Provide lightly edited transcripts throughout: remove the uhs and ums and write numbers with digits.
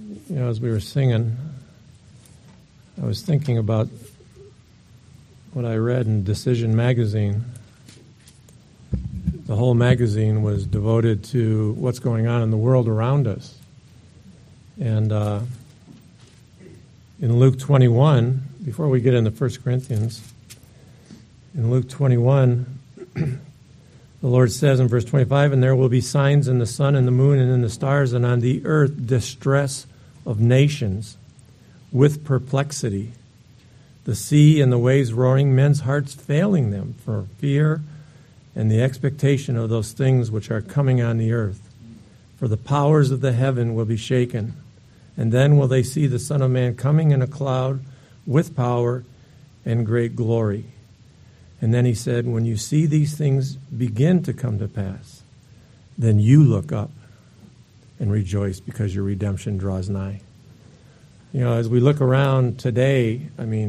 as we were singing, I was thinking about what I read in Decision magazine. The whole magazine was devoted to what's going on in the world around us. And in Luke 21, before we get into 1 Corinthians, in Luke 21, the Lord says in verse 25, "And there will be signs in the sun and the moon and in the stars, and on the earth distress of nations with perplexity, the sea and the waves roaring, men's hearts failing them for fear and the expectation of those things which are coming on the earth. For the powers of the heaven will be shaken, and then will they see the Son of Man coming in a cloud with power and great glory." And then he said, "When you see these things begin to come to pass, then you look up and rejoice because your redemption draws nigh." As we look around today,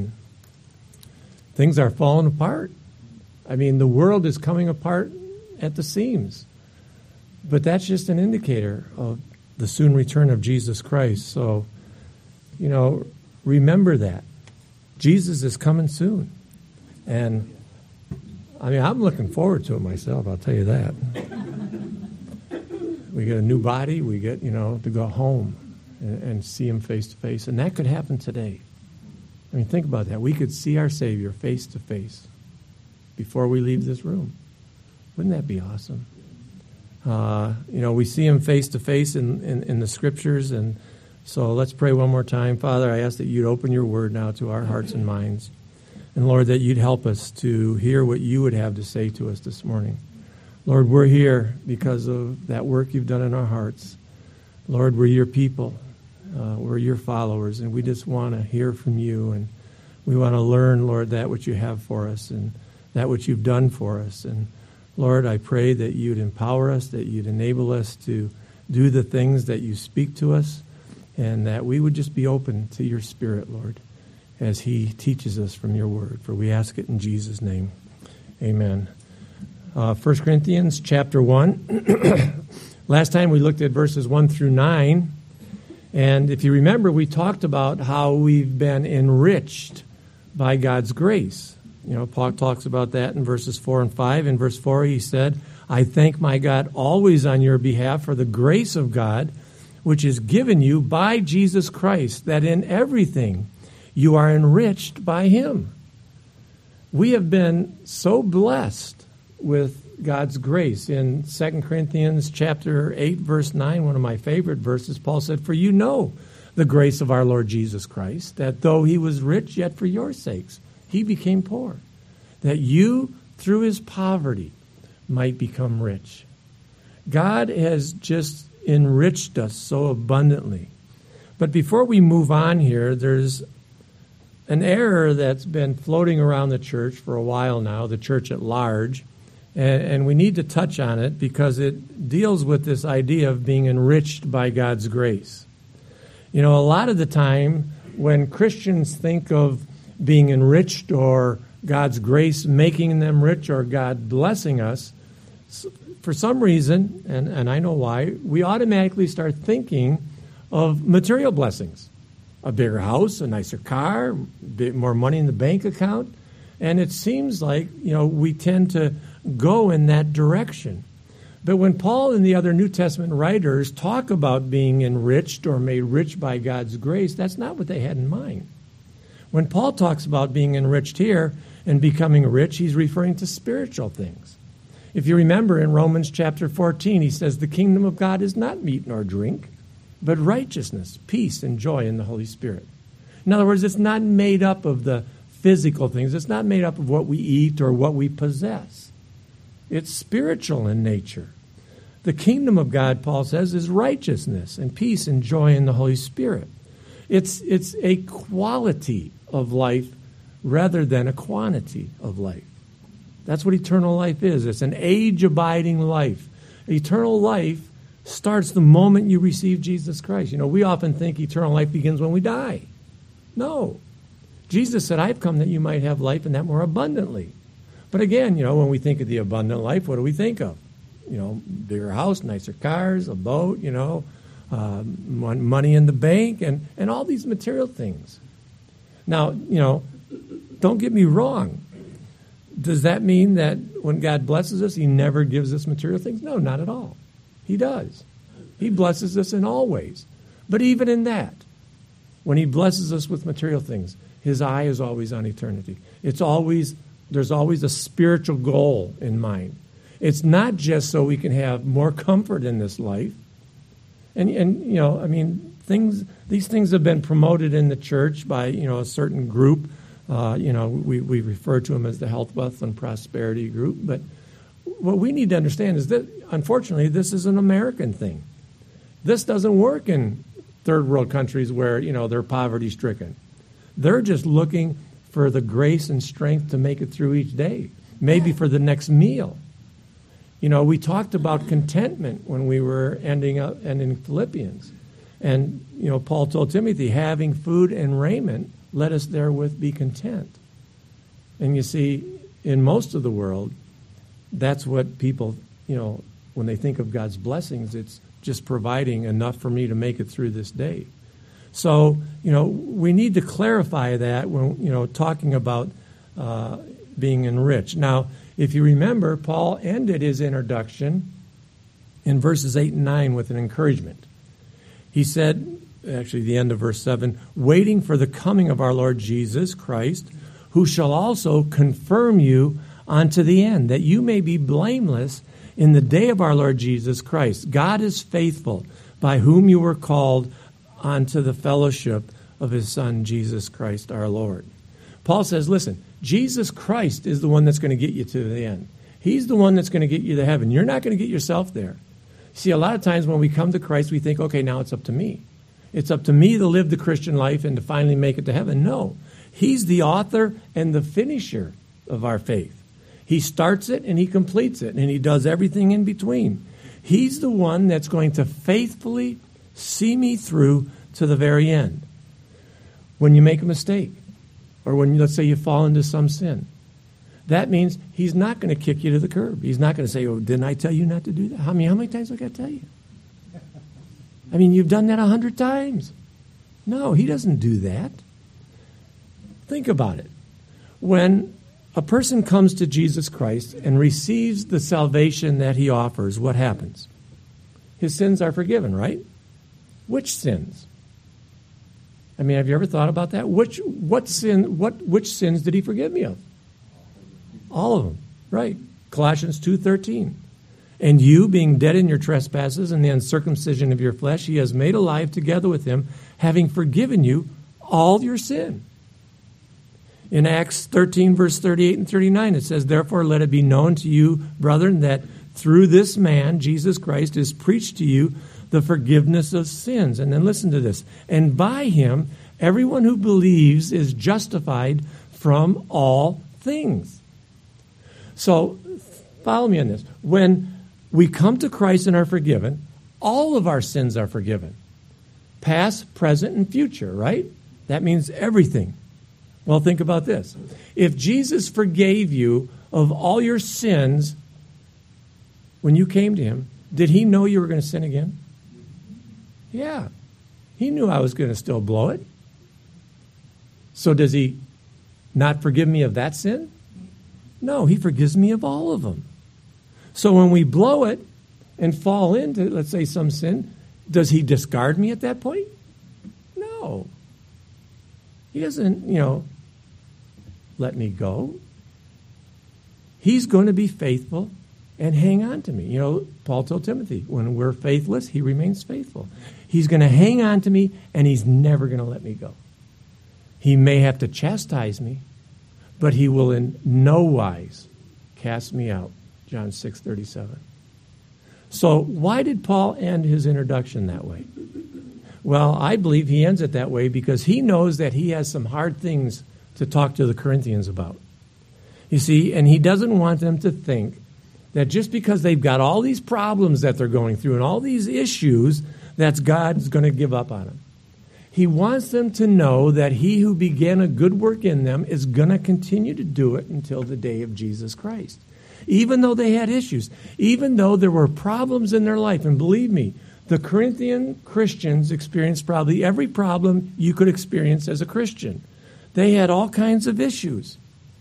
things are falling apart. The world is coming apart at the seams. But that's just an indicator of the soon return of Jesus Christ. So, remember that. Jesus is coming soon. And, I'm looking forward to it myself, I'll tell you that. We get a new body, we get, to go home and see him face to face. And that could happen today. Think about that. We could see our Savior face to face before we leave this room. Wouldn't that be awesome? We see him face to face in the Scriptures. And so let's pray one more time. Father, I ask that you'd open your word now to our hearts and minds. And Lord, that you'd help us to hear what you would have to say to us this morning. Lord, we're here because of that work you've done in our hearts. Lord, we're your people. We're your followers, and we just want to hear from you. And we want to learn, Lord, that which you have for us and that which you've done for us. And Lord, I pray that you'd empower us, that you'd enable us to do the things that you speak to us, and that we would just be open to your Spirit, Lord, as he teaches us from your word. For we ask it in Jesus' name. Amen. 1 Corinthians chapter 1. Last time we looked at verses 1 through 9. And if you remember, we talked about how we've been enriched by God's grace. Paul talks about that in verses 4 and 5. In verse 4, he said, "I thank my God always on your behalf for the grace of God, which is given you by Jesus Christ, that in everything you are enriched by him." We have been so blessed with God's grace. In 2 Corinthians chapter 8, verse 9, one of my favorite verses, Paul said, "For you know the grace of our Lord Jesus Christ, that though he was rich, yet for your sakes he became poor, that you, through his poverty, might become rich." God has just enriched us so abundantly. But before we move on here, there's an error that's been floating around the church for a while now, the church at large, and we need to touch on it because it deals with this idea of being enriched by God's grace. A lot of the time when Christians think of being enriched or God's grace making them rich or God blessing us, for some reason, and I know why, we automatically start thinking of material blessings. A bigger house, a nicer car, a bit more money in the bank account. And it seems like, we tend to go in that direction. But when Paul and the other New Testament writers talk about being enriched or made rich by God's grace, that's not what they had in mind. When Paul talks about being enriched here and becoming rich, he's referring to spiritual things. If you remember in Romans chapter 14, he says, "The kingdom of God is not meat nor drink, but righteousness, peace, and joy in the Holy Spirit." In other words, it's not made up of the physical things. It's not made up of what we eat or what we possess. It's spiritual in nature. The kingdom of God, Paul says, is righteousness and peace and joy in the Holy Spirit. It's a quality of life rather than a quantity of life. That's what eternal life is. It's an age-abiding life. Eternal life starts the moment you receive Jesus Christ. We often think eternal life begins when we die. No. Jesus said, "I've come that you might have life and that more abundantly." But again, when we think of the abundant life, what do we think of? Bigger house, nicer cars, a boat, money in the bank, and all these material things. Now, don't get me wrong. Does that mean that when God blesses us, he never gives us material things? No, not at all. He does. He blesses us in all ways. But even in that, when he blesses us with material things, his eye is always on eternity. There's always a spiritual goal in mind. It's not just so we can have more comfort in this life. And these things have been promoted in the church by, a certain group. We refer to them as the Health, Wealth, and Prosperity group. But what we need to understand is that, unfortunately, this is an American thing. This doesn't work in third world countries where, they're poverty-stricken. They're just looking for the grace and strength to make it through each day, maybe for the next meal. We talked about contentment when we were ending Philippians. And, Paul told Timothy, having food and raiment, let us therewith be content. And you see, in most of the world, that's what people, when they think of God's blessings, it's just providing enough for me to make it through this day. So, we need to clarify that when, talking about being enriched. Now, if you remember, Paul ended his introduction in verses 8 and 9 with an encouragement. He said, actually the end of verse 7, waiting for the coming of our Lord Jesus Christ, who shall also confirm you unto the end, that you may be blameless in the day of our Lord Jesus Christ. God is faithful, by whom you were called unto the fellowship of his Son, Jesus Christ our Lord. Paul says, listen, Jesus Christ is the one that's going to get you to the end. He's the one that's going to get you to heaven. You're not going to get yourself there. See, a lot of times when we come to Christ, we think, okay, now it's up to me. It's up to me to live the Christian life and to finally make it to heaven. No, he's the author and the finisher of our faith. He starts it and he completes it, and he does everything in between. He's the one that's going to faithfully see me through to the very end. When you make a mistake, or when, let's say, you fall into some sin, that means he's not going to kick you to the curb. He's not going to say, oh, didn't I tell you not to do that? How many times have I got to tell you? You've done that 100 times. No, he doesn't do that. Think about it. When a person comes to Jesus Christ and receives the salvation that he offers, what happens? His sins are forgiven, right? Which sins? Have you ever thought about that? Which sins did he forgive me of? All of them, right? Colossians 2:13. And you, being dead in your trespasses and the uncircumcision of your flesh, he has made alive together with him, having forgiven you all your sin. In Acts 13, verse 38 and 39, it says, therefore let it be known to you, brethren, that through this man, Jesus Christ, is preached to you the forgiveness of sins. And then listen to this. And by him, everyone who believes is justified from all things. So, follow me on this. When we come to Christ and are forgiven, all of our sins are forgiven. Past, present, and future, right? That means everything. Well, think about this. If Jesus forgave you of all your sins when you came to him, did he know you were going to sin again? Yeah. He knew I was going to still blow it. So does he not forgive me of that sin? No, he forgives me of all of them. So when we blow it and fall into, let's say, some sin, does he discard me at that point? No. He doesn't, let me go. He's going to be faithful and hang on to me. Paul told Timothy, when we're faithless, he remains faithful. He's going to hang on to me, and he's never going to let me go. He may have to chastise me, but he will in no wise cast me out. John 6:37. So why did Paul end his introduction that way? Well, I believe he ends it that way because he knows that he has some hard things to talk to the Corinthians about. You see, and he doesn't want them to think that just because they've got all these problems that they're going through and all these issues, that God's going to give up on them. He wants them to know that he who began a good work in them is going to continue to do it until the day of Jesus Christ. Even though they had issues, even though there were problems in their life, and believe me, The Corinthian Christians experienced probably every problem you could experience as a Christian. They had all kinds of issues.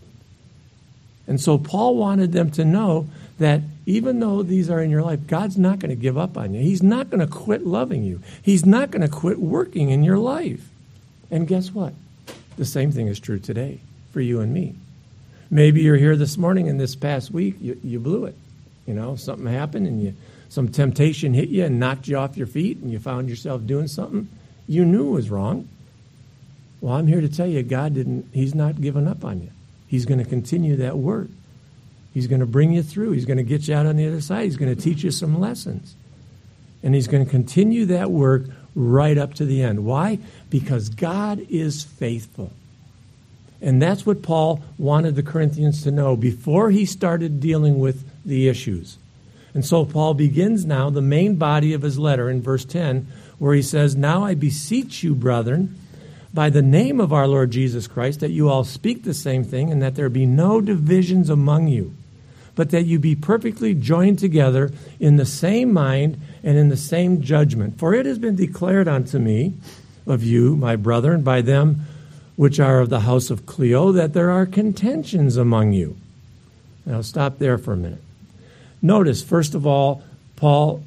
And so Paul wanted them to know that even though these are in your life, God's not going to give up on you. He's not going to quit loving you. He's not going to quit working in your life. And guess what? The same thing is true today for you and me. Maybe you're here this morning and this past week, you blew it. You know, something happened and some temptation hit you and knocked you off your feet and you found yourself doing something you knew was wrong. Well, I'm here to tell you, He's not giving up on you. He's going to continue that work. He's going to bring you through. He's going to get you out on the other side. He's going to teach you some lessons. And He's going to continue that work right up to the end. Why? Because God is faithful. And that's what Paul wanted the Corinthians to know before he started dealing with the issues. And so Paul begins now the main body of his letter in verse 10, where he says, "Now I beseech you, brethren, by the name of our Lord Jesus Christ, that you all speak the same thing, and that there be no divisions among you, but that you be perfectly joined together in the same mind and in the same judgment. For it has been declared unto me of you, my brethren, by them which are of the house of Cleo, that there are contentions among you." Now stop there for a minute. Notice, first of all, Paul,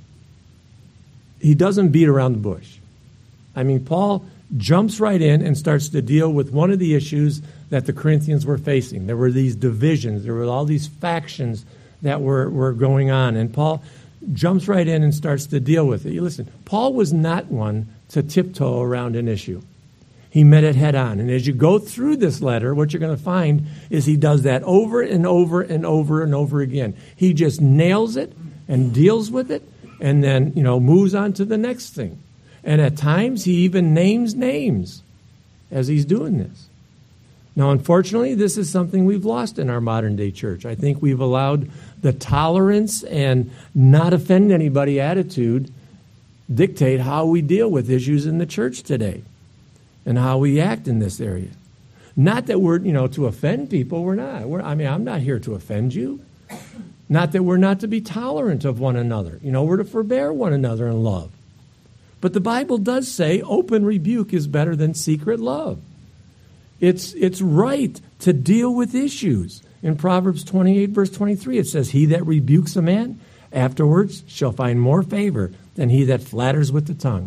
he doesn't beat around the bush. I mean, Paul jumps right in and starts to deal with one of the issues that the Corinthians were facing. There were these divisions. There were all these factions that were going on. And Paul jumps right in and starts to deal with it. You listen, Paul was not one to tiptoe around an issue. He met it head on. And as you go through this letter, what you're going to find is he does that over and over and over and over again. He just nails it and deals with it and then, moves on to the next thing. And at times he even names names as he's doing this. Now, unfortunately, this is something we've lost in our modern day church. I think we've allowed the tolerance and not offend anybody attitude dictate how we deal with issues in the church today and how we act in this area. Not that we're, to offend people. We're not. I'm not here to offend you. Not that we're not to be tolerant of one another. We're to forbear one another in love. But the Bible does say open rebuke is better than secret love. It's right to deal with issues. In Proverbs 28, verse 23, it says, "He that rebukes a man afterwards shall find more favor than he that flatters with the tongue."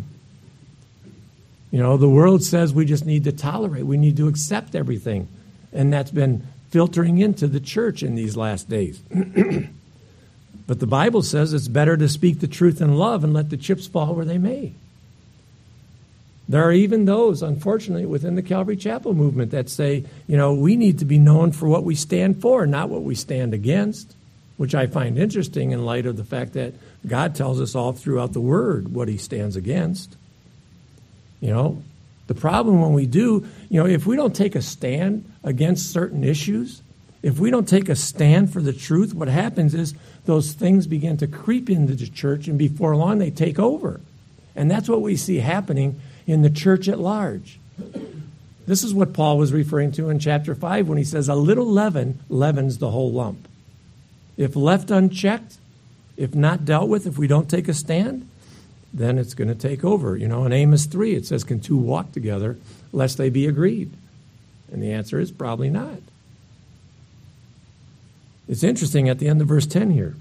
The world says we just need to tolerate. We need to accept everything. And that's been filtering into the church in these last days. But the Bible says it's better to speak the truth in love and let the chips fall where they may. There are even those, unfortunately, within the Calvary Chapel movement that say, we need to be known for what we stand for, not what we stand against, which I find interesting in light of the fact that God tells us all throughout the Word what He stands against. The problem when we do, if we don't take a stand against certain issues, if we don't take a stand for the truth, what happens is those things begin to creep into the church, and before long they take over. And that's what we see happening in the church at large. This is what Paul was referring to in chapter 5 when he says, "A little leaven leavens the whole lump." If left unchecked, if not dealt with, if we don't take a stand, then it's going to take over. In Amos 3, it says, "Can two walk together lest they be agreed?" And the answer is probably not. It's interesting at the end of verse 10 here.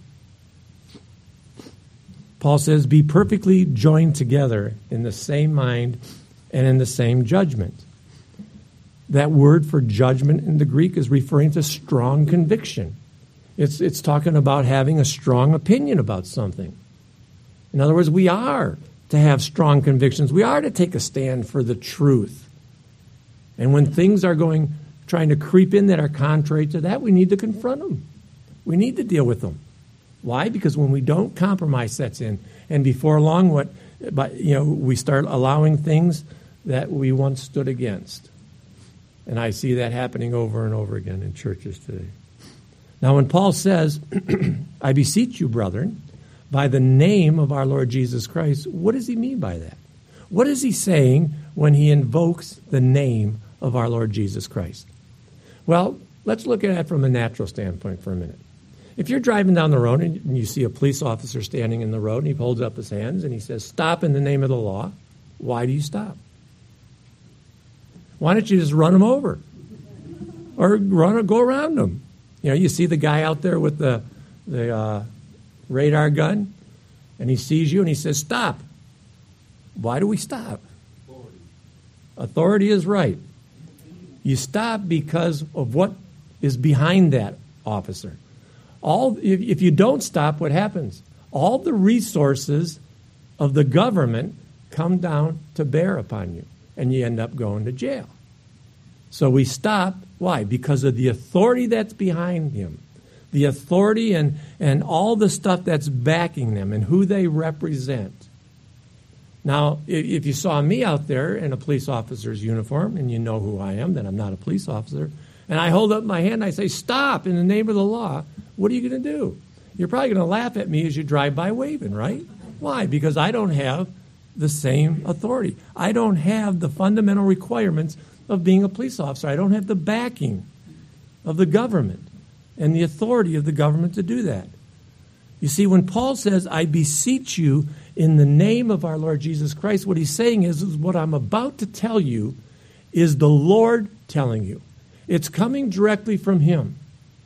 Paul says, "Be perfectly joined together in the same mind and in the same judgment." That word for judgment in the Greek is referring to strong conviction. It's talking about having a strong opinion about something. In other words, we are to have strong convictions. We are to take a stand for the truth. And when things are trying to creep in that are contrary to that, we need to confront them. We need to deal with them. Why? Because when we don't, compromise sets in. And before long, we start allowing things that we once stood against. And I see that happening over and over again in churches today. Now, when Paul says, "I beseech you, brethren, by the name of our Lord Jesus Christ," what does he mean by that? What is he saying when he invokes the name of our Lord Jesus Christ? Well, let's look at it from a natural standpoint for a minute. If you're driving down the road and you see a police officer standing in the road and he holds up his hands and he says, stop in the name of the law, why do you stop? Why don't you just run him over? Or go around him? You know, you see the guy out there with the radar gun and he sees you and he says, stop. Why do we stop? Authority is right. You stop because of what is behind that officer. If you don't stop, what happens? All the resources of the government come down to bear upon you, and you end up going to jail. So we stop. Why? Because of the authority that's behind him, the authority and all the stuff that's backing them and who they represent. Now, if you saw me out there in a police officer's uniform, and you know who I am, that I'm not a police officer, and I hold up my hand and I say, stop in the name of the law, what are you going to do? You're probably going to laugh at me as you drive by waving, right? Why? Because I don't have the same authority. I don't have the fundamental requirements of being a police officer. I don't have the backing of the government and the authority of the government to do that. You see, when Paul says, I beseech you in the name of our Lord Jesus Christ, what he's saying is what I'm about to tell you is the Lord telling you. It's coming directly from him.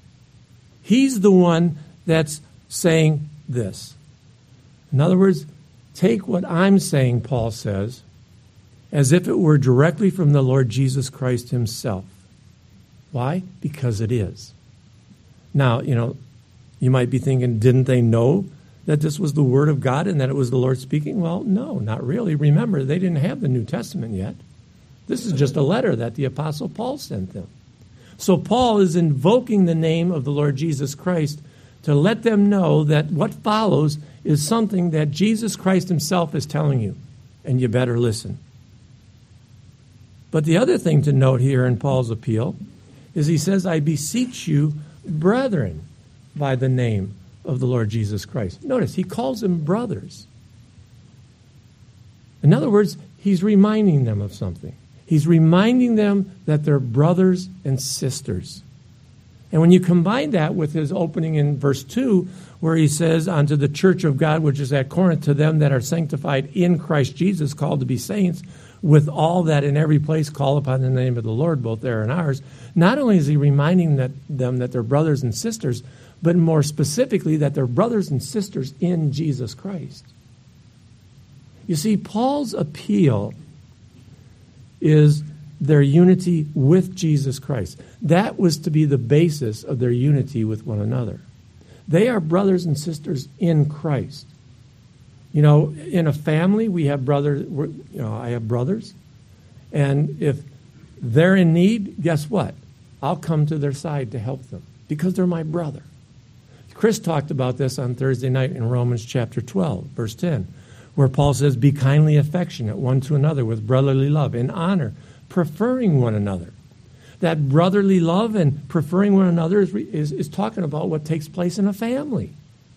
He's the one that's saying this. In other words, take what I'm saying, Paul says, as if it were directly from the Lord Jesus Christ himself. Why? Because it is. Now, you might be thinking, didn't they know that this was the Word of God and that it was the Lord speaking? Well, no, not really. Remember, they didn't have the New Testament yet. This is just a letter that the Apostle Paul sent them. So Paul is invoking the name of the Lord Jesus Christ to let them know that what follows is something that Jesus Christ himself is telling you, and you better listen. But the other thing to note here in Paul's appeal is he says, I beseech you, brethren, by the name of the Lord Jesus Christ. Notice, he calls them brothers. In other words, he's reminding them of something. He's reminding them that they're brothers and sisters. And when you combine that with his opening in verse 2, where he says, unto the church of God, which is at Corinth, to them that are sanctified in Christ Jesus, called to be saints, with all that in every place call upon the name of the Lord, both there and ours. Not only is he reminding them that they're brothers and sisters, but more specifically that they're brothers and sisters in Jesus Christ. You see, Paul's appeal is their unity with Jesus Christ. That was to be the basis of their unity with one another. They are brothers and sisters in Christ. In a family, we have brothers. I have brothers. And if they're in need, guess what? I'll come to their side to help them because they're my brother. Chris talked about this on Thursday night in Romans chapter 12, verse 10, where Paul says, be kindly affectionate one to another with brotherly love and honor, preferring one another. That brotherly love and preferring one another is talking about what takes place in a family.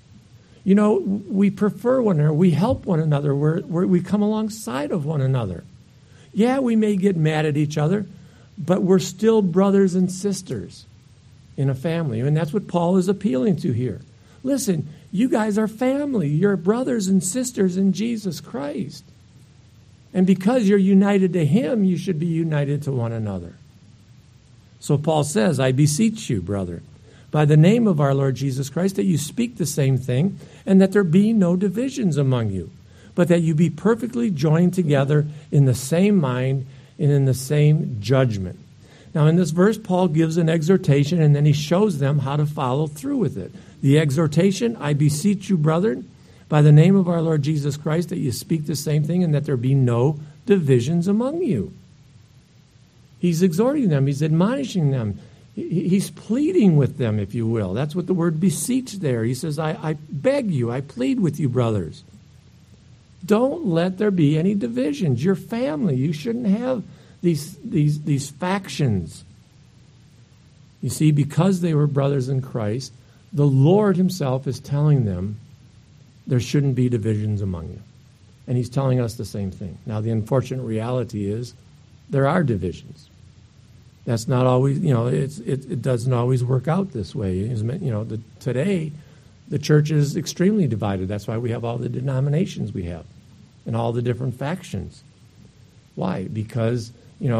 We prefer one another. We help one another. We come alongside of one another. Yeah, we may get mad at each other, but we're still brothers and sisters in a family. And that's what Paul is appealing to here. Listen, you guys are family. You're brothers and sisters in Jesus Christ. And because you're united to him, you should be united to one another. So Paul says, I beseech you, brother, by the name of our Lord Jesus Christ, that you speak the same thing, and that there be no divisions among you, but that you be perfectly joined together in the same mind and in the same judgment. Now, in this verse, Paul gives an exhortation, and then he shows them how to follow through with it. The exhortation, I beseech you, brethren, by the name of our Lord Jesus Christ, that you speak the same thing, and that there be no divisions among you. He's exhorting them. He's admonishing them. He's pleading with them, if you will. That's what the word beseech there. He says, I beg you, I plead with you, brothers. Don't let there be any divisions. You're family. You shouldn't have these factions. You see, because they were brothers in Christ, the Lord himself is telling them there shouldn't be divisions among you. And he's telling us the same thing. Now, the unfortunate reality is there are divisions. That's not always, it doesn't always work out this way. Today, the church is extremely divided. That's why we have all the denominations we have and all the different factions. Why? Because,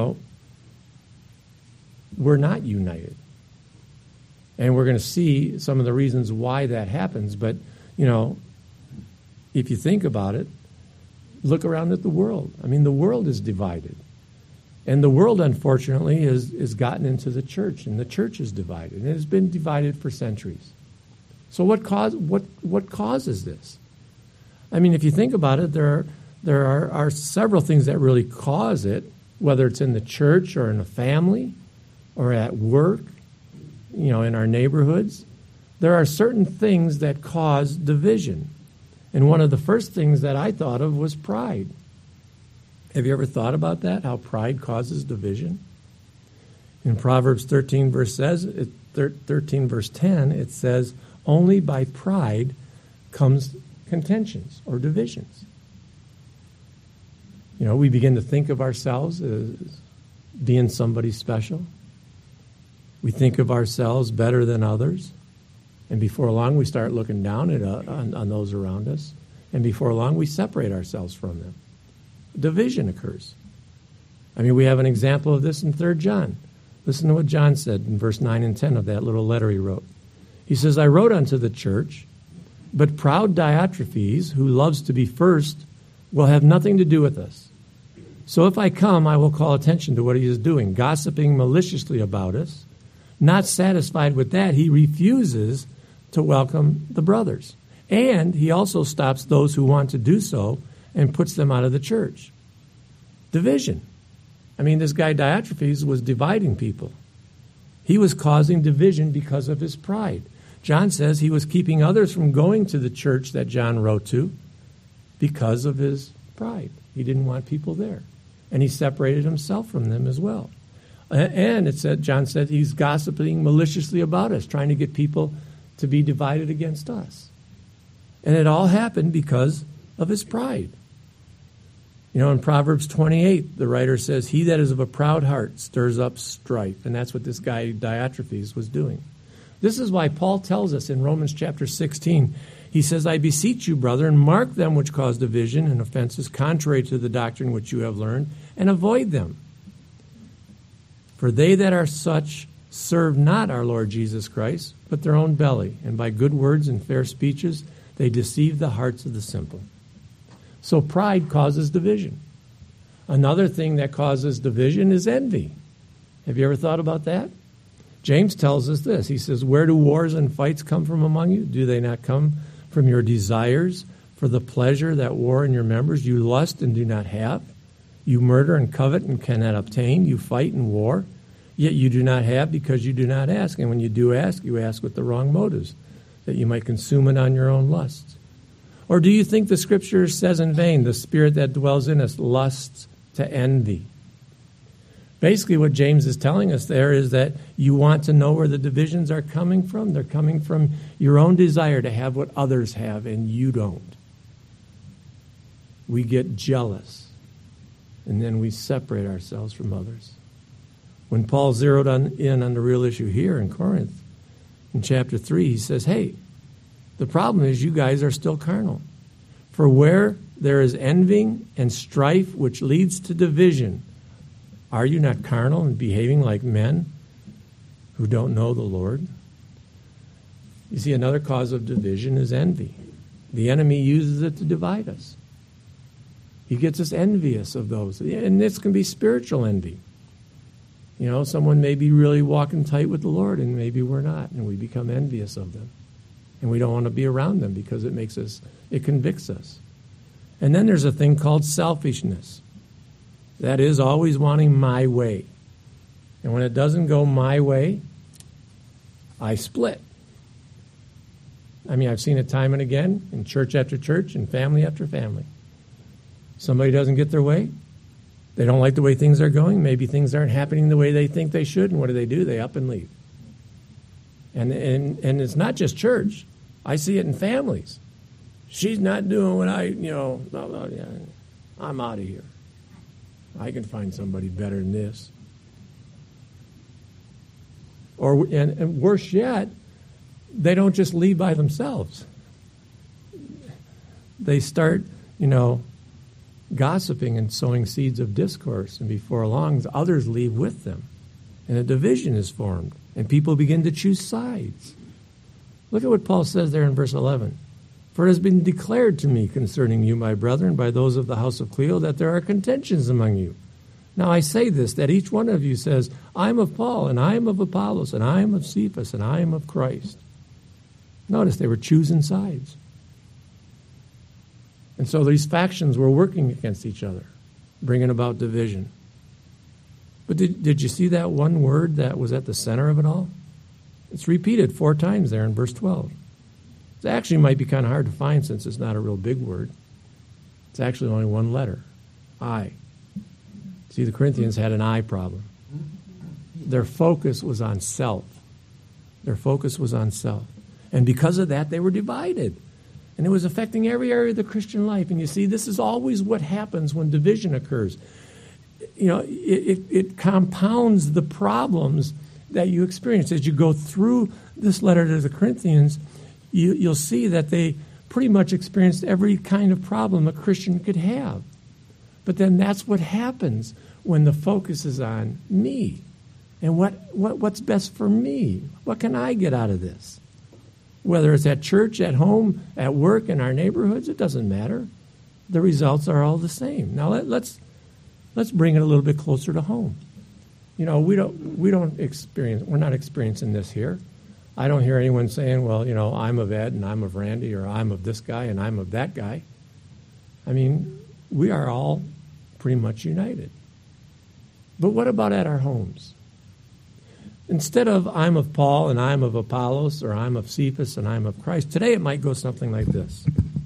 we're not united. And we're going to see some of the reasons why that happens. But, if you think about it, look around at the world. I mean, the world is divided. And the world, unfortunately, has gotten into the church, and the church is divided. And it has been divided for centuries. So what causes this? I mean, if you think about it, there are several things that really cause it, whether it's in the church or in a family or at work, in our neighborhoods. There are certain things that cause division. And one of the first things that I thought of was pride. Have you ever thought about that, how pride causes division? In Proverbs 13, verse 10, it says, only by pride comes contentions or divisions. We begin to think of ourselves as being somebody special. We think of ourselves better than others. And before long, we start looking down on those around us. And before long, we separate ourselves from them. Division occurs. I mean, we have an example of this in 3 John. Listen to what John said in verse 9 and 10 of that little letter he wrote. He says, I wrote unto the church, but proud Diotrephes, who loves to be first, will have nothing to do with us. So if I come, I will call attention to what he is doing, gossiping maliciously about us. Not satisfied with that, he refuses to welcome the brothers. And he also stops those who want to do so and puts them out of the church. Division. I mean, this guy Diotrephes was dividing people. He was causing division because of his pride. John says he was keeping others from going to the church that John wrote to because of his pride. He didn't want people there. And he separated himself from them as well. And John said he's gossiping maliciously about us, trying to get people to be divided against us. And it all happened because of his pride. In Proverbs 28, the writer says, he that is of a proud heart stirs up strife. And that's what this guy Diotrephes was doing. This is why Paul tells us in Romans chapter 16, he says, I beseech you, brethren, mark them which cause division and offenses contrary to the doctrine which you have learned, and avoid them. For they that are such serve not our Lord Jesus Christ, but their own belly, and by good words and fair speeches they deceive the hearts of the simple. So pride causes division. Another thing that causes division is envy. Have you ever thought about that? James tells us this. He says, where do wars and fights come from among you? Do they not come from your desires for the pleasure that war in your members? You lust and do not have. You murder and covet and cannot obtain. You fight and war, yet you do not have because you do not ask. And when you do ask, you ask with the wrong motives, that you might consume it on your own lusts. Or do you think the Scripture says in vain, the spirit that dwells in us lusts to envy? Basically, what James is telling us there is that you want to know where the divisions are coming from. They're coming from your own desire to have what others have, and you don't. We get jealous, and then we separate ourselves from others. When Paul zeroed in on the real issue here in Corinth, in chapter 3, he says, hey, the problem is you guys are still carnal. For where there is envying and strife which leads to division, are you not carnal and behaving like men who don't know the Lord? You see, another cause of division is envy. The enemy uses it to divide us. He gets us envious of those. And this can be spiritual envy. Someone may be really walking tight with the Lord, and maybe we're not, and we become envious of them. And we don't want to be around them because it convicts us. And then there's a thing called selfishness. That is always wanting my way. And when it doesn't go my way, I split. I mean, I've seen it time and again in church after church and family after family. Somebody doesn't get their way. They don't like the way things are going. Maybe things aren't happening the way they think they should. And what do? They up and leave. And it's not just church. I see it in families. She's not doing what I'm out of here. I can find somebody better than this. And worse yet, they don't just leave by themselves. They start, gossiping and sowing seeds of discourse, and before long, others leave with them, and a division is formed, and people begin to choose sides. Look at what Paul says there in verse 11. For it has been declared to me concerning you, my brethren, by those of the house of Cleo, that there are contentions among you. Now I say this, that each one of you says, I am of Paul, and I am of Apollos, and I am of Cephas, and I am of Christ. Notice they were choosing sides. And so these factions were working against each other, bringing about division. But did you see that one word that was at the center of it all? It's repeated 4 times there in verse 12. It actually might be kind of hard to find since it's not a real big word. It's actually only one letter, I. See, the Corinthians had an I problem. Their focus was on self. Their focus was on self. And because of that, they were divided. And it was affecting every area of the Christian life. And you see, this is always what happens when division occurs. It compounds the problems that you experience. As you go through this letter to the Corinthians, you'll see that they pretty much experienced every kind of problem a Christian could have. But then that's what happens when the focus is on me. And what's best for me? What can I get out of this? Whether it's at church, at home, at work, in our neighborhoods, it doesn't matter. The results are all the same. Now let's bring it a little bit closer to home. We're not experiencing this here. I don't hear anyone saying, well, I'm of Ed and I'm of Randy, or I'm of this guy and I'm of that guy. I mean, we are all pretty much united. But what about at our homes? Instead of I'm of Paul and I'm of Apollos, or I'm of Cephas and I'm of Christ, today it might go something like this.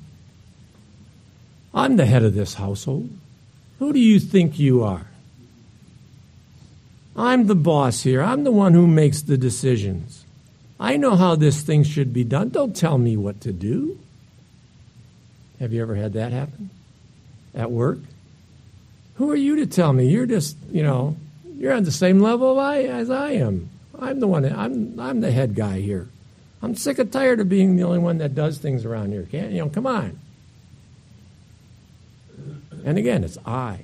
I'm the head of this household. Who do you think you are? I'm the boss here. I'm the one who makes the decisions. I know how this thing should be done. Don't tell me what to do. Have you ever had that happen? At work? Who are you to tell me? You're just, you're on the same level as I am. I'm the one. I'm the head guy here. I'm sick and tired of being the only one that does things around here. Come on. And again, it's I.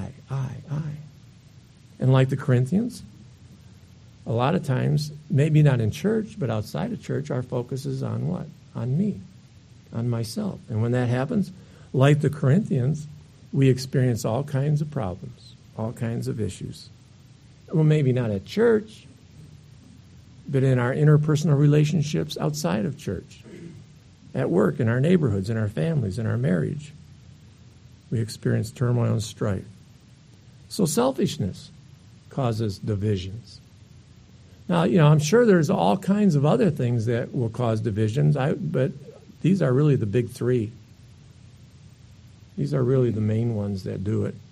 And like the Corinthians, a lot of times, maybe not in church, but outside of church, our focus is on what? On me, on myself. And when that happens, like the Corinthians, we experience all kinds of problems, all kinds of issues. Well, maybe not at church, but in our interpersonal relationships outside of church, at work, in our neighborhoods, in our families, in our marriage. We experience turmoil and strife. So selfishness causes divisions. Now, I'm sure there's all kinds of other things that will cause divisions, but these are really the big 3. These are really the main ones that do it.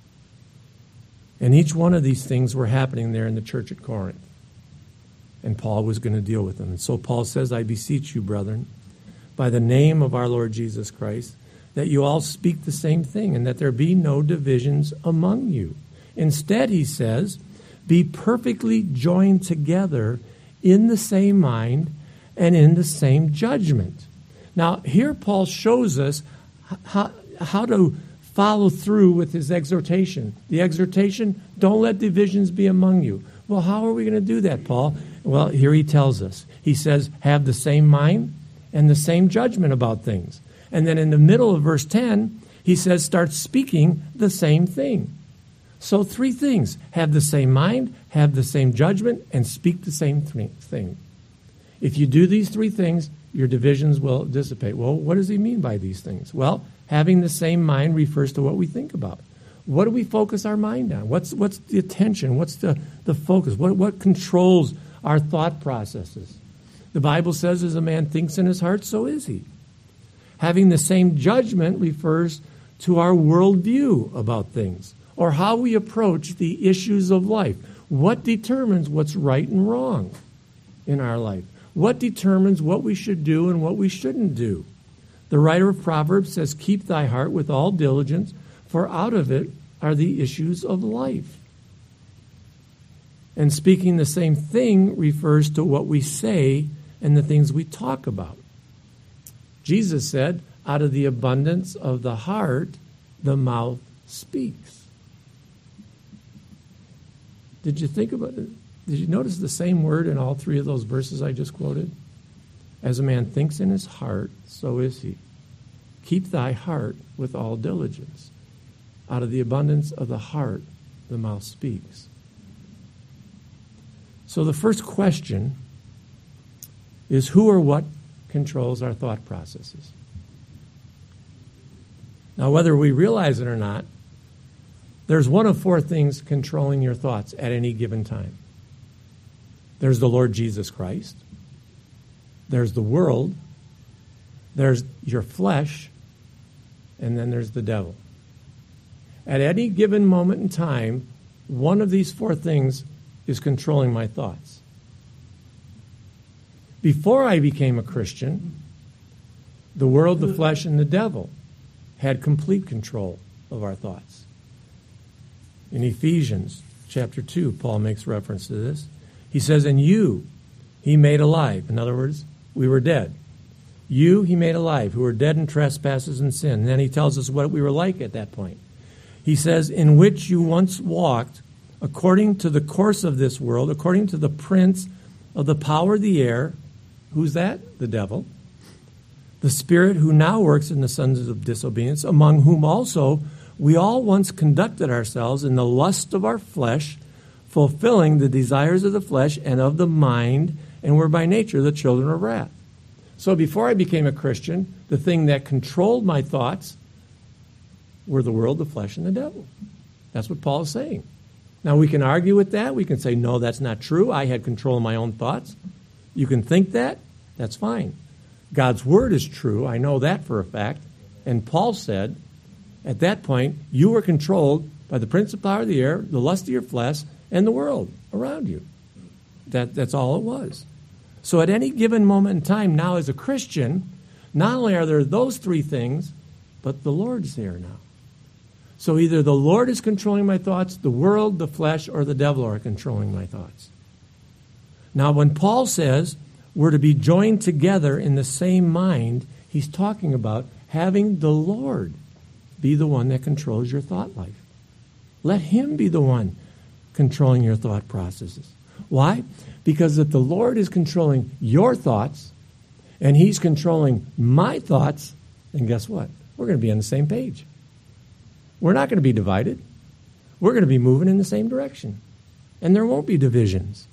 And each one of these things were happening there in the church at Corinth. And Paul was going to deal with them. And so Paul says, I beseech you, brethren, by the name of our Lord Jesus Christ, that you all speak the same thing, and that there be no divisions among you. Instead, he says, be perfectly joined together in the same mind and in the same judgment. Now, here Paul shows us how to follow through with his exhortation. The exhortation, don't let divisions be among you. Well, how are we going to do that, Paul? Well, here he tells us. He says, have the same mind and the same judgment about things. And then in the middle of verse 10, he says, start speaking the same thing. So 3 things. Have the same mind, have the same judgment, and speak the same thing. If you do these 3 things, your divisions will dissipate. Well, what does he mean by these things? Well, having the same mind refers to what we think about. What do we focus our mind on? What's the attention? What's the focus? What controls our thought processes? The Bible says, as a man thinks in his heart, so is he. Having the same judgment refers to our worldview about things, or how we approach the issues of life. What determines what's right and wrong in our life? What determines what we should do and what we shouldn't do? The writer of Proverbs says, keep thy heart with all diligence, for out of it are the issues of life. And speaking the same thing refers to what we say and the things we talk about. Jesus said, out of the abundance of the heart, the mouth speaks. Did you think about it? Did you notice the same word in all three of those verses I just quoted? As a man thinks in his heart, so is he. Keep thy heart with all diligence. Out of the abundance of the heart, the mouth speaks. So the first question is, who or what controls our thought processes? Now, whether we realize it or not, there's one of four things controlling your thoughts at any given time. There's the Lord Jesus Christ. There's the world. There's your flesh. And then there's the devil. At any given moment in time, one of these four things is controlling my thoughts. Before I became a Christian, the world, the flesh, and the devil had complete control of our thoughts. In Ephesians chapter 2, Paul makes reference to this. He says, and you he made alive. In other words, we were dead. You he made alive, who were dead in trespasses and sin. And then he tells us what we were like at that point. He says, in which you once walked, according to the course of this world, according to the prince of the power of the air. Who's that? The devil. The spirit who now works in the sons of disobedience, among whom also we all once conducted ourselves in the lust of our flesh, fulfilling the desires of the flesh and of the mind, and were by nature the children of wrath. So before I became a Christian, the thing that controlled my thoughts were the world, the flesh, and the devil. That's what Paul is saying. Now, we can argue with that. We can say, no, that's not true. I had control of my own thoughts. You can think that. That's fine. God's word is true. I know that for a fact. And Paul said, at that point, you were controlled by the prince of power of the air, the lust of your flesh, and the world around you. That's all it was. So at any given moment in time, now as a Christian, not only are there those three things, but the Lord's there now. So either the Lord is controlling my thoughts, the world, the flesh, or the devil are controlling my thoughts. Now, when Paul says we're to be joined together in the same mind, he's talking about having the Lord be the one that controls your thought life. Let him be the one controlling your thought processes. Why? Because if the Lord is controlling your thoughts and he's controlling my thoughts, then guess what? We're going to be on the same page. We're not going to be divided. We're going to be moving in the same direction. And there won't be divisions.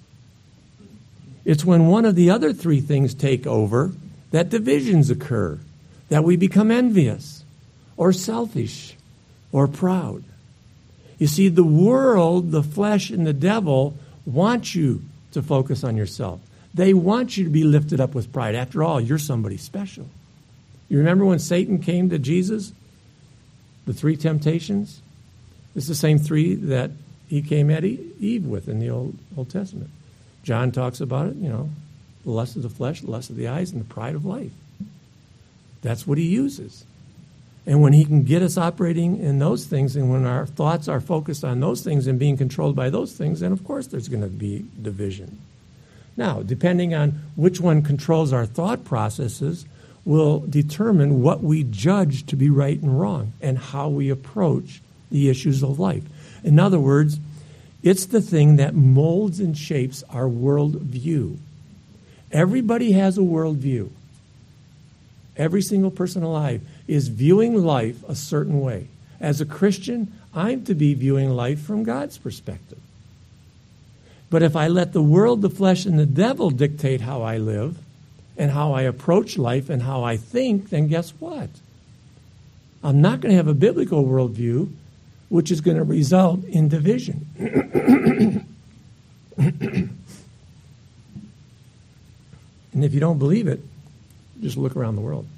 It's when one of the other three things take over that divisions occur, that we become envious or selfish or proud. You see, the world, the flesh, and the devil want you to focus on yourself. They want you to be lifted up with pride. After all, you're somebody special. You remember when Satan came to Jesus? The three temptations? It's the same three that he came at Eve with in the Old Testament. John talks about it, the lust of the flesh, the lust of the eyes, and the pride of life. That's what he uses. And when he can get us operating in those things, and when our thoughts are focused on those things and being controlled by those things, then of course there's going to be division. Now, depending on which one controls our thought processes will determine what we judge to be right and wrong and how we approach the issues of life. In other words, it's the thing that molds and shapes our worldview. Everybody has a worldview. Every single person alive is viewing life a certain way. As a Christian, I'm to be viewing life from God's perspective. But if I let the world, the flesh, and the devil dictate how I live and how I approach life and how I think, then guess what? I'm not going to have a biblical worldview, which is going to result in division. And if you don't believe it, just look around the world.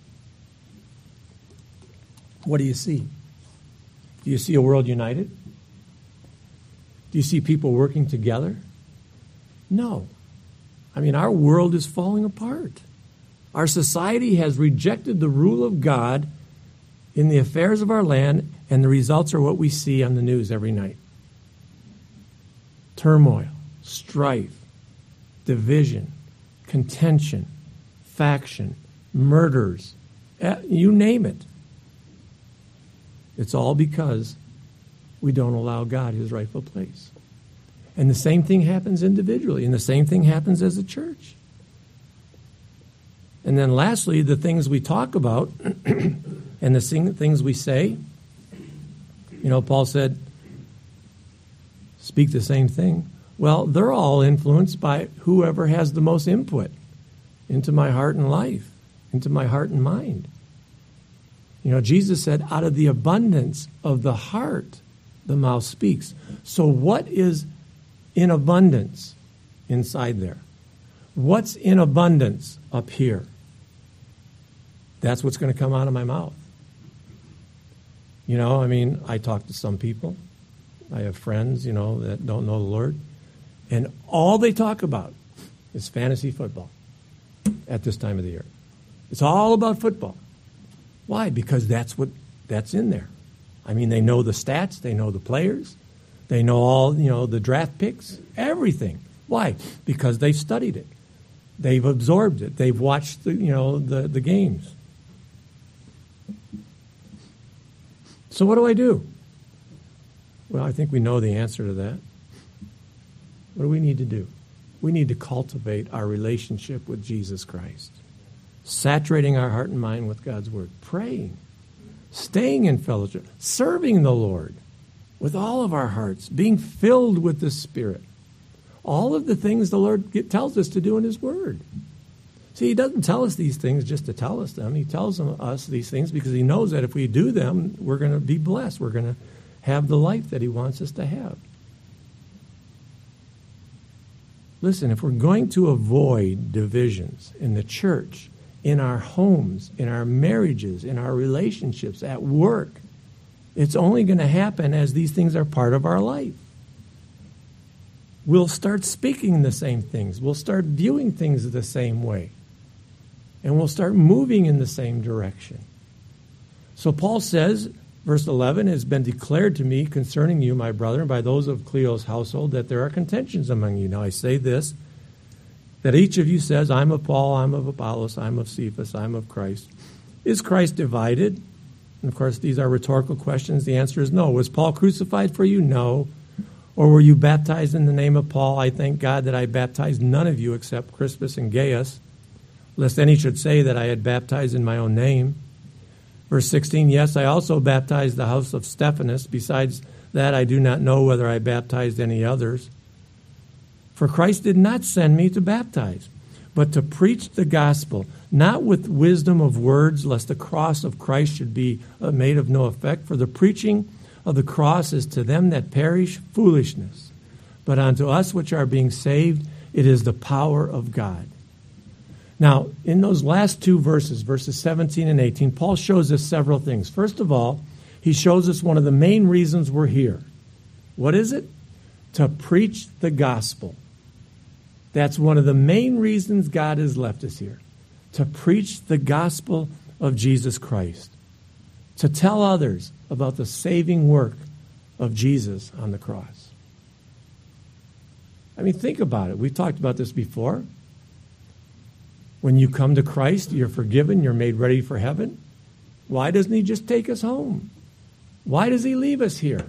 What do you see? Do you see a world united? Do you see people working together? No. I mean, our world is falling apart. Our society has rejected the rule of God in the affairs of our land, and the results are what we see on the news every night. turmoil, strife, division, contention, faction, murders, you name it. It's all because we don't allow God his rightful place. And the same thing happens individually, and the same thing happens as a church. And then lastly, the things we talk about and the things we say. You know, Paul said, speak the same thing. Well, they're all influenced by whoever has the most input into my heart and life, into my heart and mind. You know, Jesus said, out of the abundance of the heart, the mouth speaks. So what is in abundance inside there? What's in abundance up here? That's what's going to come out of my mouth. You know, I mean, I talk to some people. I have friends, you know, that don't know the Lord. And all they talk about is fantasy football at this time of the year. It's all about football. Why? Because that's in there. I mean, they know the stats, they know the players, they know all, you know, the draft picks, everything. Why? Because they've studied it. They've absorbed it. They've watched the games. So what do I do? Well, I think we know the answer to that. What do we need to do? We need to cultivate our relationship with Jesus Christ, saturating our heart and mind with God's Word, praying, staying in fellowship, serving the Lord with all of our hearts, being filled with the Spirit. All of the things the Lord tells us to do in His Word. See, He doesn't tell us these things just to tell us them. He tells us these things because He knows that if we do them, we're going to be blessed. We're going to have the life that He wants us to have. Listen, if we're going to avoid divisions in the church, in our homes, in our marriages, in our relationships, at work, it's only going to happen as these things are part of our life. We'll start speaking the same things. We'll start viewing things the same way. And we'll start moving in the same direction. So Paul says, verse 11, it has been declared to me concerning you, my brother, by those of Cleo's household, that there are contentions among you. Now I say this, that each of you says, I'm of Paul, I'm of Apollos, I'm of Cephas, I'm of Christ. Is Christ divided? And of course, these are rhetorical questions. The answer is no. Was Paul crucified for you? No. Or were you baptized in the name of Paul? I thank God that I baptized none of you except Crispus and Gaius, lest any should say that I had baptized in my own name. Verse 16, yes, I also baptized the house of Stephanas. Besides that, I do not know whether I baptized any others. For Christ did not send me to baptize, but to preach the gospel, not with wisdom of words, lest the cross of Christ should be made of no effect. For the preaching of the cross is to them that perish foolishness, but unto us which are being saved, it is the power of God. Now, in those last two verses, verses 17 and 18, Paul shows us several things. First of all, he shows us one of the main reasons we're here. What is it? To preach the gospel. That's one of the main reasons God has left us here. To preach the gospel of Jesus Christ. To tell others about the saving work of Jesus on the cross. I mean, think about it. We've talked about this before. When you come to Christ, you're forgiven, you're made ready for heaven. Why doesn't He just take us home? Why does He leave us here?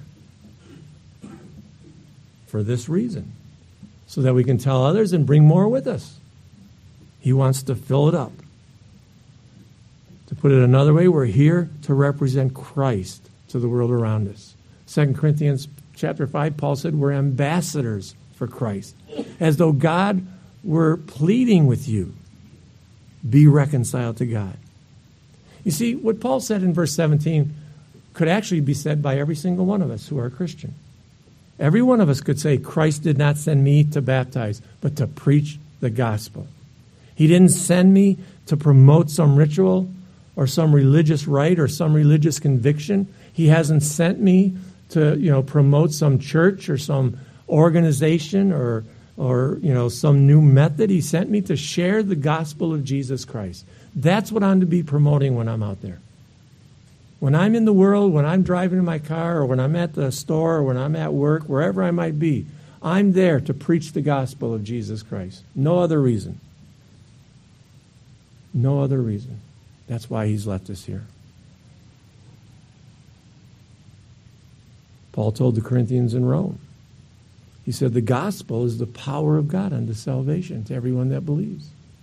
For this reason. So that we can tell others and bring more with us. He wants to fill it up. To put it another way, we're here to represent Christ to the world around us. 2 Corinthians chapter 5, Paul said we're ambassadors for Christ. As though God were pleading with you. Be reconciled to God. You see, what Paul said in verse 17 could actually be said by every single one of us who are a Christian. Every one of us could say, Christ did not send me to baptize, but to preach the gospel. He didn't send me to promote some ritual or some religious rite or some religious conviction. He hasn't sent me to, promote some church or some organization or some new method. He sent me to share the gospel of Jesus Christ. That's what I'm to be promoting when I'm out there. When I'm in the world, when I'm driving in my car, or when I'm at the store, or when I'm at work, wherever I might be, I'm there to preach the gospel of Jesus Christ. No other reason. No other reason. That's why he's left us here. Paul told the Corinthians in Rome, he said, the gospel is the power of God unto salvation to everyone that believes.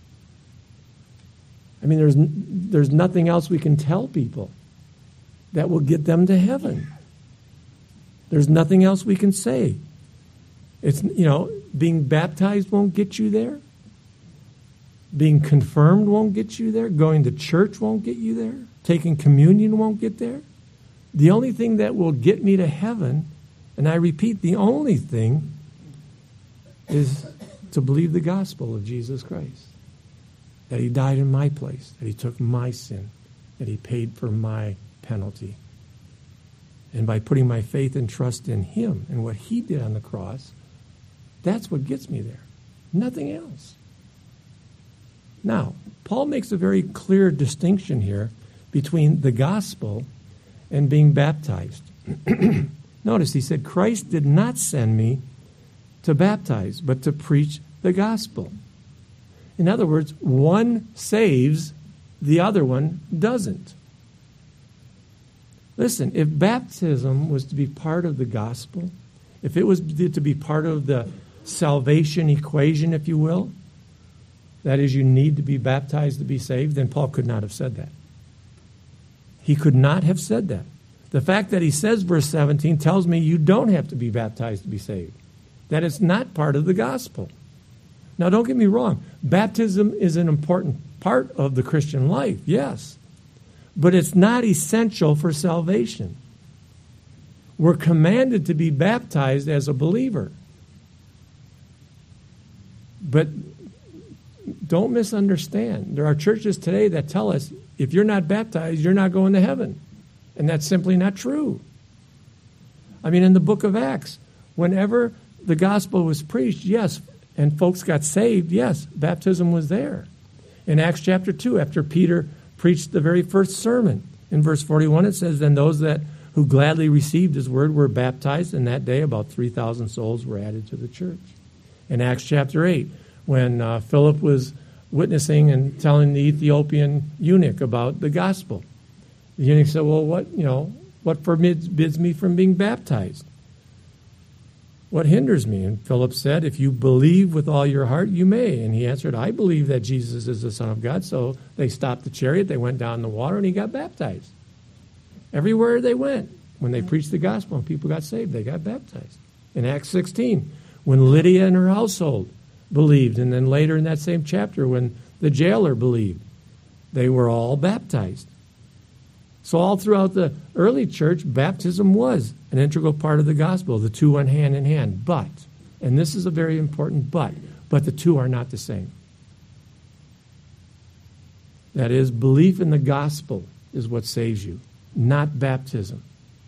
I mean, there's nothing else we can tell people that will get them to heaven. There's nothing else we can say. It's, being baptized won't get you there. Being confirmed won't get you there. Going to church won't get you there. Taking communion won't get there. The only thing that will get me to heaven, and I repeat, the only thing is to believe the gospel of Jesus Christ. That he died in my place, that he took my sin, that he paid for my penalty. And by putting my faith and trust in him and what he did on the cross, that's what gets me there. Nothing else. Now, Paul makes a very clear distinction here between the gospel and being baptized. Notice he said, Christ did not send me to baptize, but to preach the gospel. In other words, one saves, the other one doesn't. Listen, if baptism was to be part of the gospel, if it was to be part of the salvation equation, if you will, that is, you need to be baptized to be saved, then Paul could not have said that. He could not have said that. The fact that he says, verse 17, tells me you don't have to be baptized to be saved. That it's not part of the gospel. Now, don't get me wrong. Baptism is an important part of the Christian life, yes. But it's not essential for salvation. We're commanded to be baptized as a believer. But don't misunderstand. There are churches today that tell us, if you're not baptized, you're not going to heaven. And that's simply not true. I mean, in the book of Acts, whenever the gospel was preached, yes, and folks got saved, yes, baptism was there. In Acts chapter 2, after Peter preached the very first sermon, in verse 41, it says, then those who gladly received his word were baptized, and that day about 3,000 souls were added to the church. In Acts chapter 8, when Philip was witnessing and telling the Ethiopian eunuch about the gospel, the eunuch said, well, what forbids me from being baptized? What hinders me? And Philip said, if you believe with all your heart, you may. And he answered, I believe that Jesus is the Son of God. So they stopped the chariot, they went down in the water, and he got baptized. Everywhere they went, when they preached the gospel and people got saved, they got baptized. In Acts 16, when Lydia and her household believed, and then later in that same chapter, when the jailer believed, they were all baptized. So all throughout the early church, baptism was an integral part of the gospel. The two went hand in hand. But, and this is a very important but the two are not the same. That is, belief in the gospel is what saves you, not baptism.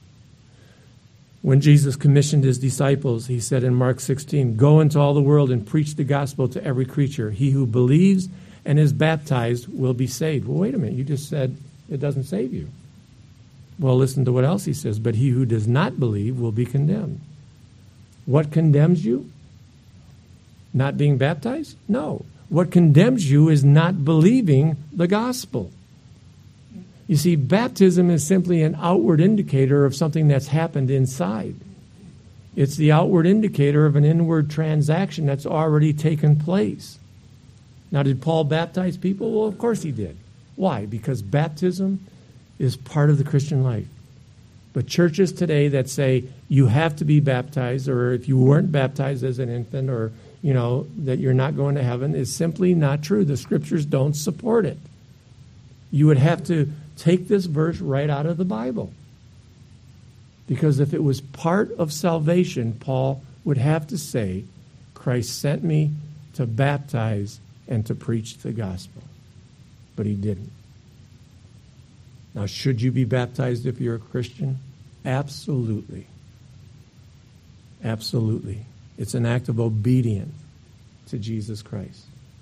When Jesus commissioned his disciples, he said in Mark 16, go into all the world and preach the gospel to every creature. He who believes and is baptized will be saved. Well, wait a minute. You just said it doesn't save you. Well, listen to what else he says. But he who does not believe will be condemned. What condemns you? Not being baptized? No. What condemns you is not believing the gospel. You see, baptism is simply an outward indicator of something that's happened inside. It's the outward indicator of an inward transaction that's already taken place. Now, did Paul baptize people? Well, of course he did. Why? Because baptism is part of the Christian life. But churches today that say you have to be baptized, or if you weren't baptized as an infant, or, that you're not going to heaven, is simply not true. The scriptures don't support it. You would have to take this verse right out of the Bible. Because if it was part of salvation, Paul would have to say, Christ sent me to baptize and to preach the gospel. But he didn't. Now, should you be baptized if you're a Christian? Absolutely. Absolutely. It's an act of obedience to Jesus Christ.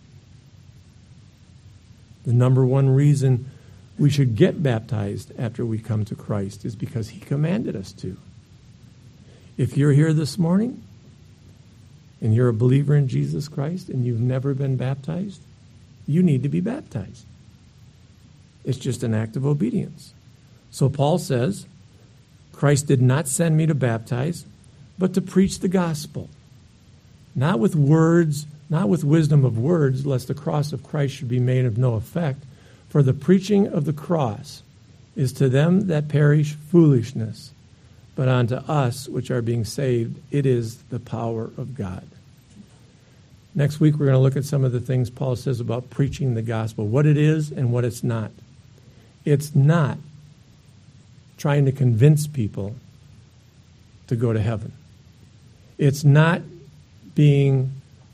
The number one reason we should get baptized after we come to Christ is because he commanded us to. If you're here this morning and you're a believer in Jesus Christ and you've never been baptized, you need to be baptized. It's just an act of obedience. So Paul says, Christ did not send me to baptize, but to preach the gospel. Not with words, not with wisdom of words, lest the cross of Christ should be made of no effect. For the preaching of the cross is to them that perish foolishness, but unto us which are being saved, it is the power of God. Next week, we're going to look at some of the things Paul says about preaching the gospel, what it is and what it's not. It's not trying to convince people to go to heaven. It's not being,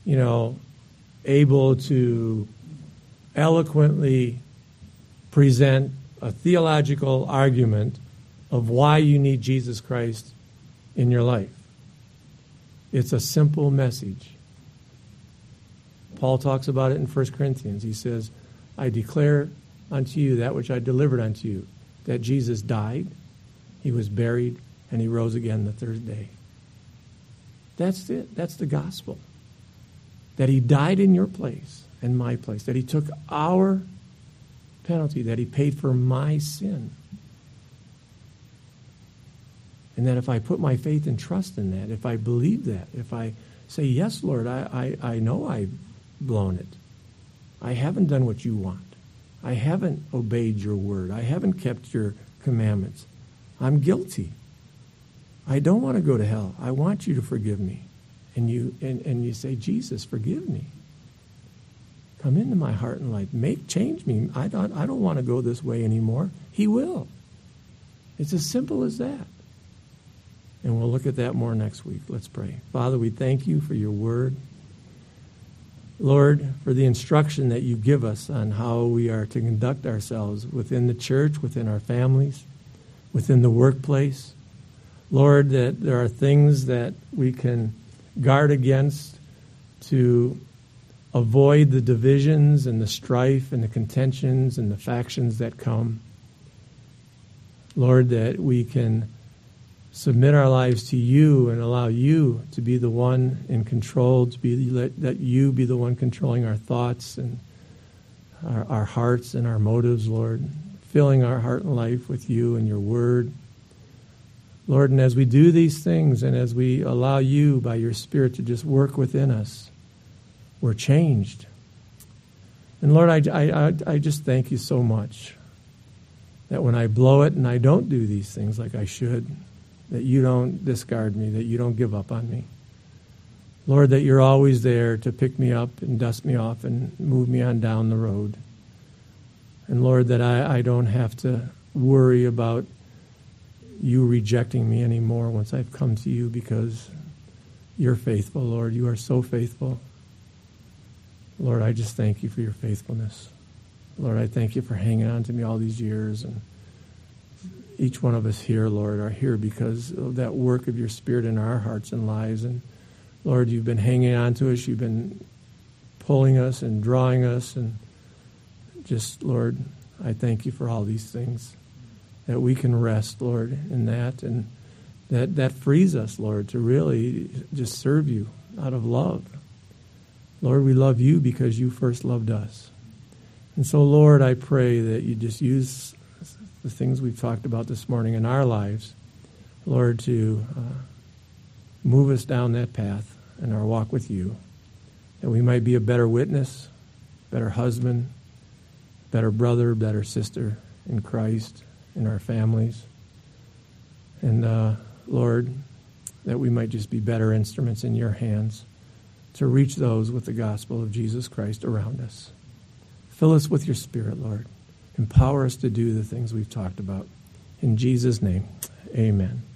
able to eloquently present a theological argument of why you need Jesus Christ in your life. It's a simple message. Paul talks about it in 1 Corinthians. He says, I declare unto you that which I delivered unto you, that Jesus died, he was buried, and he rose again the third day. That's it. That's the gospel. That he died in your place and my place. That he took our penalty. That he paid for my sin. And that if I put my faith and trust in that, if I believe that, if I say, yes, Lord, I know I've blown it. I haven't done what you want. I haven't obeyed your word. I haven't kept your commandments. I'm guilty. I don't want to go to hell. I want you to forgive me. And you say, Jesus, forgive me. Come into my heart and life. Change me. I don't want to go this way anymore. He will. It's as simple as that. And we'll look at that more next week. Let's pray. Father, we thank you for your word. Lord, for the instruction that you give us on how we are to conduct ourselves within the church, within our families, within the workplace. Lord, that there are things that we can guard against to avoid the divisions and the strife and the contentions and the factions that come. Lord, that we can submit our lives to you and allow you to be the one in control, that you be the one controlling our thoughts and our hearts and our motives, Lord, filling our heart and life with you and your word. Lord, and as we do these things and as we allow you by your Spirit to just work within us, we're changed. And Lord, I just thank you so much that when I blow it and I don't do these things like I should, that you don't discard me, that you don't give up on me. Lord, that you're always there to pick me up and dust me off and move me on down the road. And Lord, that I don't have to worry about you rejecting me anymore once I've come to you, because you're faithful, Lord. You are so faithful. Lord, I just thank you for your faithfulness. Lord, I thank you for hanging on to me all these years. And each one of us here, Lord, are here because of that work of your Spirit in our hearts and lives. And Lord, you've been hanging on to us. You've been pulling us and drawing us. And just, Lord, I thank you for all these things, that we can rest, Lord, in that. And that frees us, Lord, to really just serve you out of love. Lord, we love you because you first loved us. And so, Lord, I pray that you just use the things we've talked about this morning in our lives, Lord, to move us down that path in our walk with you, that we might be a better witness, better husband, better brother, better sister in Christ, in our families. And, Lord, that we might just be better instruments in your hands to reach those with the gospel of Jesus Christ around us. Fill us with your Spirit, Lord. Empower us to do the things we've talked about. In Jesus' name, amen.